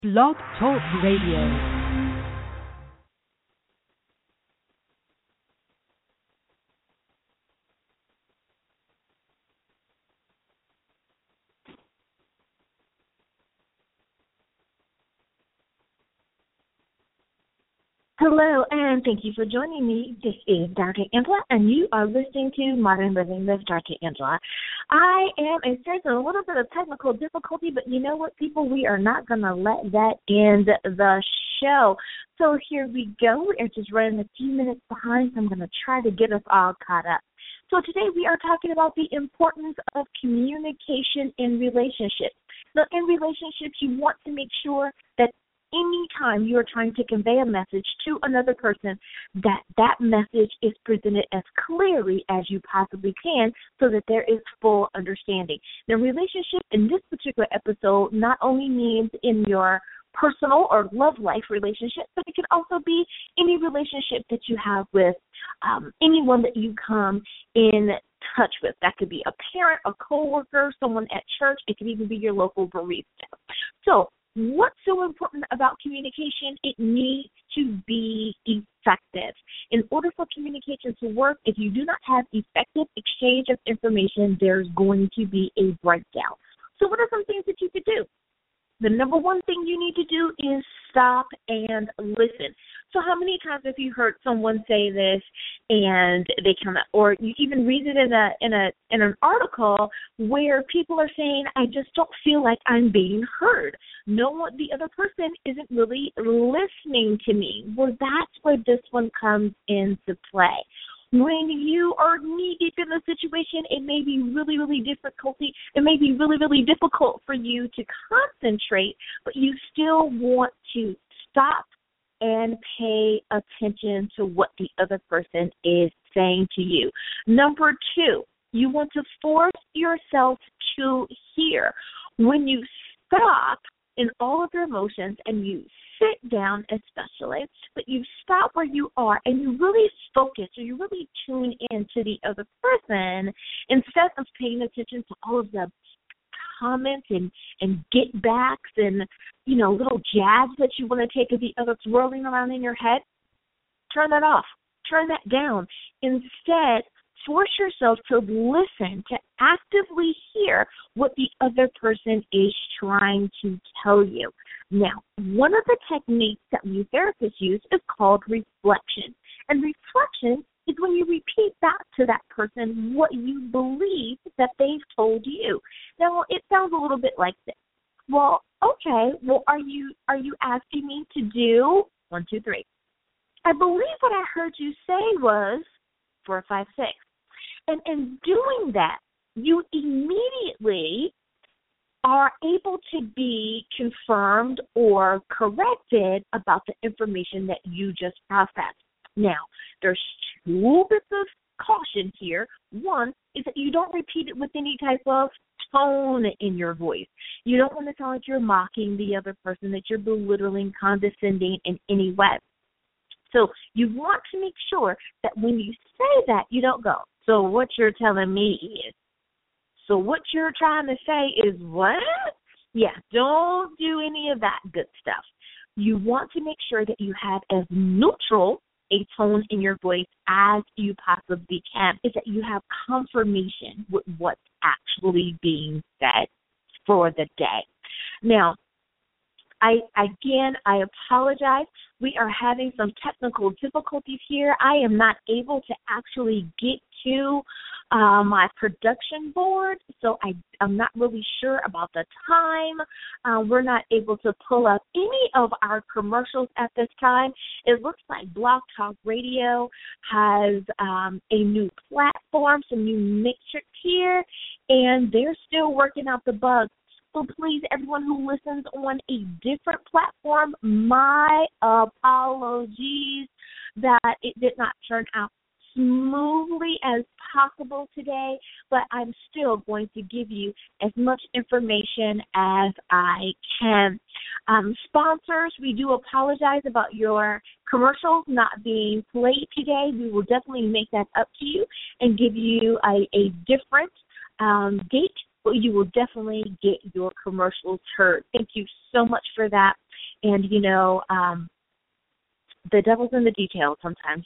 Blog Talk Radio. Hello, and thank you for joining me. This is Dr. Angela, and you are listening to Modern Living with Dr. Angela. I am experiencing a little bit of technical difficulty, but you know what, people? We are not going to let that end the show. So here we go. We're just running a few minutes behind, so I'm going to try to get us all caught up. So today we are talking about the importance of communication in relationships. Now, in relationships, you want to make sure that anytime you are trying to convey a message to another person, that message is presented as clearly as you possibly can so that there is full understanding. The relationship in this particular episode not only means in your personal or love life relationship, but it can also be any relationship that you have with anyone that you come in touch with. That could be a parent, a coworker, someone at church. It could even be your local barista. So what's so important about communication? It needs to be effective. In order for communication to work, if you do not have effective exchange of information, there's going to be a breakdown. So what are some things that you could do? The number one thing you need to do is stop and listen. So how many times have you heard someone say this and they come up, or you even read it in an article where people are saying, I just don't feel like I'm being heard. No one, the other person isn't really listening to me. Well, that's where this one comes into play. When you are knee-deep in the situation, it may be really, really difficult. It may be really, really difficult for you to concentrate, but you still want to stop and pay attention to what the other person is saying to you. Number two, you want to force yourself to hear. When you stop in all of your emotions and you sit down especially, but you stop where you are and you really focus or you really tune in to the other person instead of paying attention to all of the comments and get backs and, you know, little jabs that you want to take of the other swirling around in your head. Turn that off. Turn that down. Instead, force yourself to listen, to actively hear what the other person is trying to tell you. Now, one of the techniques that we therapists use is called reflection. And reflection is when you repeat back to that person what you believe that they've told you. Now, it sounds a little bit like this. Well, okay, well, are you asking me to do 1, 2, 3? I believe what I heard you say was 4, 5, 6. And in doing that, you immediately are able to be confirmed or corrected about the information that you just processed. Now, there's 2 bits of caution here. One is that you don't repeat it with any type of tone in your voice. You don't want to sound like you're mocking the other person, that you're belittling, condescending in any way. So you want to make sure that when you say that, you don't go, so what you're telling me is. So what you're trying to say is what? Yeah, don't do any of that good stuff. You want to make sure that you have as neutral a tone in your voice as you possibly can, is that you have confirmation with what's actually being said for the day. Now, I apologize. We are having some technical difficulties here. I am not able to actually get to my production board, so I'm not really sure about the time. We're not able to pull up any of our commercials at this time. It looks like Blog Talk Radio has a new platform, some new metrics here, and they're still working out the bugs. So please, everyone who listens on a different platform, my apologies that it did not turn out smoothly as possible today, but I'm still going to give you as much information as I can. Sponsors, we do apologize about your commercials not being played today. We will definitely make that up to you and give you a different date, but you will definitely get your commercials heard. Thank you so much for that. And, the devil's in the details sometimes,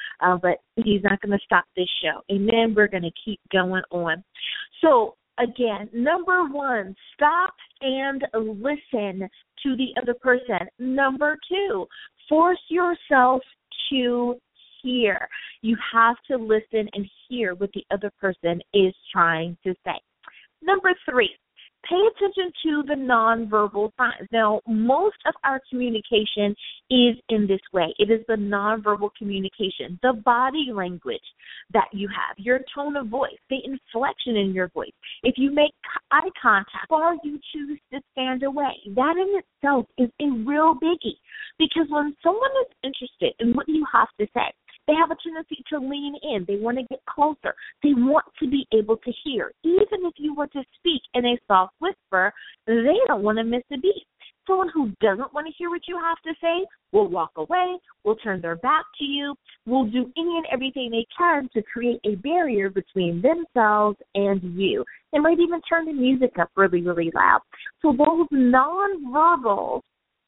but he's not going to stop this show. Amen. We're going to keep going on. So, again, number one, stop and listen to the other person. Number two, force yourself to hear. You have to listen and hear what the other person is trying to say. Number three, pay attention to the nonverbal signs. Now, most of our communication is in this way. It is the nonverbal communication, the body language that you have, your tone of voice, the inflection in your voice. If you make eye contact or you choose to stand away, that in itself is a real biggie. Because when someone is interested in what you have to say, they have a tendency to lean in. They want to get closer. They want to be able to hear. Even if you were to speak in a soft whisper, they don't want to miss a beat. Someone who doesn't want to hear what you have to say will walk away, will turn their back to you, will do any and everything they can to create a barrier between themselves and you. They might even turn the music up really, really loud. So those nonverbals,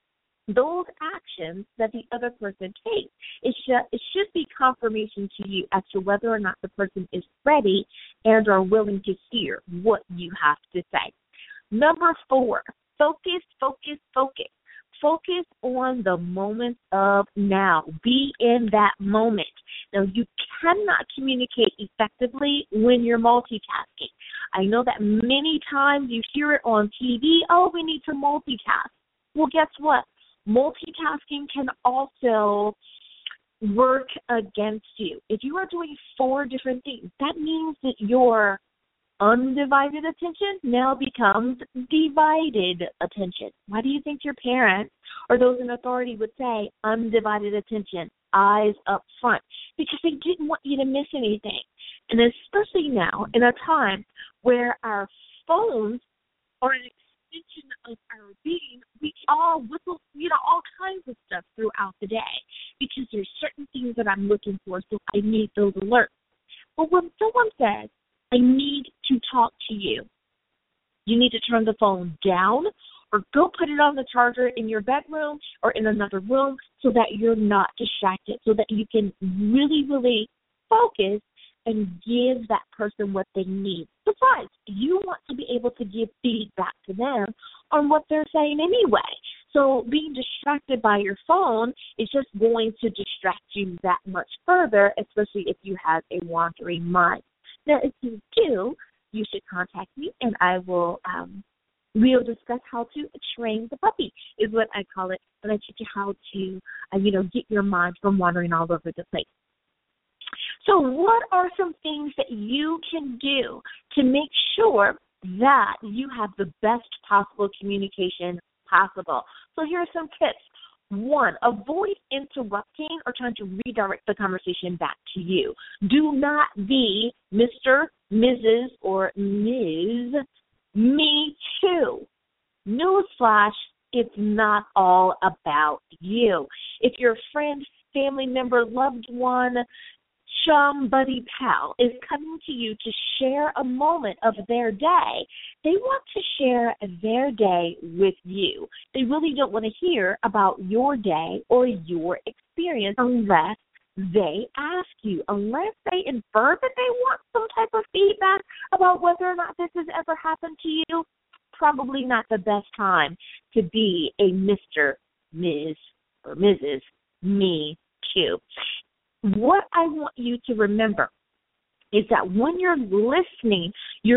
those actions that the other person takes, it should be confirmation to you as to whether or not the person is ready and are willing to hear what you have to say. Number four, focus, focus, focus. Focus on the moment of now. Be in that moment. Now, you cannot communicate effectively when you're multitasking. I know that many times you hear it on TV, oh, we need to multitask. Well, guess what? Multitasking can also work against you. If you are doing 4 different things, that means that your undivided attention now becomes divided attention. Why do you think your parents or those in authority would say undivided attention, eyes up front? Because they didn't want you to miss anything. And especially now, in a time where our phones are an extension of our being, we all whistle, all kinds of stuff throughout the day because there's certain things that I'm looking for, so I need those alerts. But when someone says, I need to talk to you, you need to turn the phone down or go put it on the charger in your bedroom or in another room so that you're not distracted, so that you can really, really focus and give that person what they need. Besides, you want to be able to give feedback to them on what they're saying anyway. So being distracted by your phone is just going to distract you that much further, especially if you have a wandering mind. Now, if you do, you should contact me, and we'll discuss how to train the puppy, is what I call it, and I teach you how to, get your mind from wandering all over the place. So what are some things that you can do to make sure that you have the best possible communication possible? So here are some tips. 1, avoid interrupting or trying to redirect the conversation back to you. Do not be Mr., Mrs., or Ms. Me too. Newsflash, it's not all about you. If your friend, family member, loved one, chum, buddy, pal is coming to you to share a moment of their day, they want to share their day with you. They really don't want to hear about your day or your experience unless they ask you, unless they infer that they want some type of feedback about whether or not this has ever happened to you. Probably not the best time to be a Mr., Ms., or Mrs. Me too. What I want you to remember is that when you're listening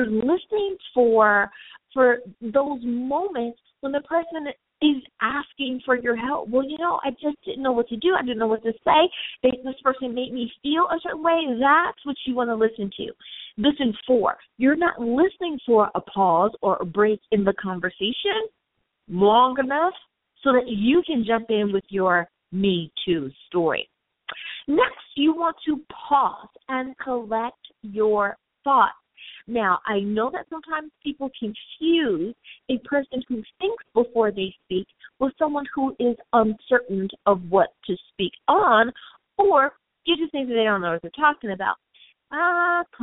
for those moments when the person is asking for your help. Well, I just didn't know what to do. I didn't know what to say. This person made me feel a certain way. That's what you want to listen to. Listen for. You're not listening for a pause or a break in the conversation long enough so that you can jump in with your Me Too story. Next, you want to pause and collect your thoughts. Now, I know that sometimes people confuse a person who thinks before they speak with someone who is uncertain of what to speak on, or you just think that they don't know what they're talking about.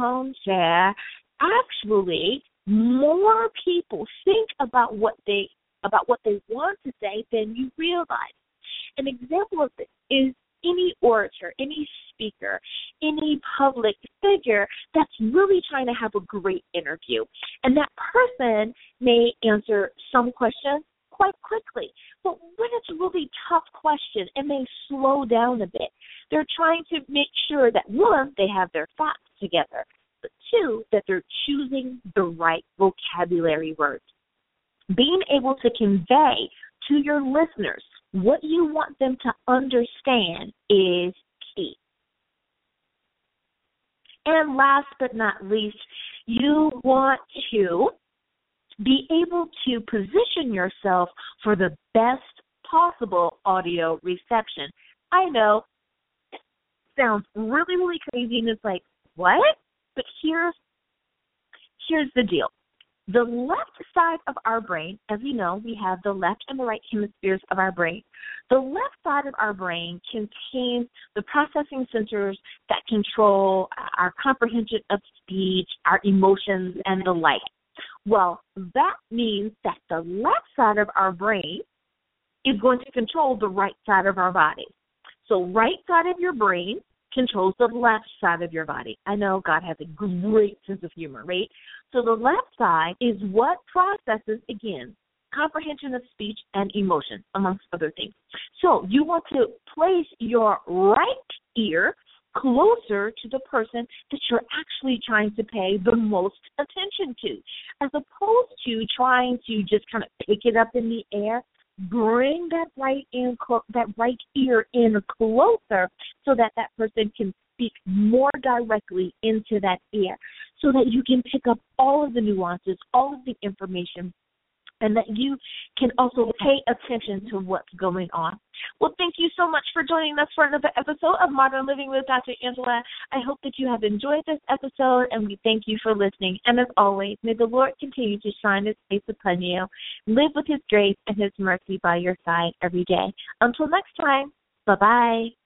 Contraire. Actually, more people think about what they about what they want to say than you realize. An example of this is any orator, any speaker, any public figure that's really trying to have a great interview. And that person may answer some questions quite quickly. But when it's a really tough question, it may slow down a bit. They're trying to make sure that, one, they have their facts together, but two, that they're choosing the right vocabulary words. Being able to convey to your listeners what you want them to understand is key. And last but not least, you want to be able to position yourself for the best possible audio reception. I know it sounds really, really crazy, and it's like, what? But here's the deal. The left side of our brain, as we know, we have the left and the right hemispheres of our brain. The left side of our brain contains the processing centers that control our comprehension of speech, our emotions, and the like. Well, that means that the left side of our brain is going to control the right side of our body. So right side of your brain controls the left side of your body. I know God has a great sense of humor, right? So the left side is what processes, again, comprehension of speech and emotion, amongst other things. So you want to place your right ear closer to the person that you're actually trying to pay the most attention to, as opposed to trying to just kind of pick it up in the air. Bring that right ear in closer so that that person can speak more directly into that ear, so that you can pick up all of the nuances, all of the information, and that you can also pay attention to what's going on. Well, thank you so much for joining us for another episode of Modern Living with Dr. Angela. I hope that you have enjoyed this episode, and we thank you for listening. And as always, may the Lord continue to shine His face upon you, live with His grace and His mercy by your side every day. Until next time, bye-bye.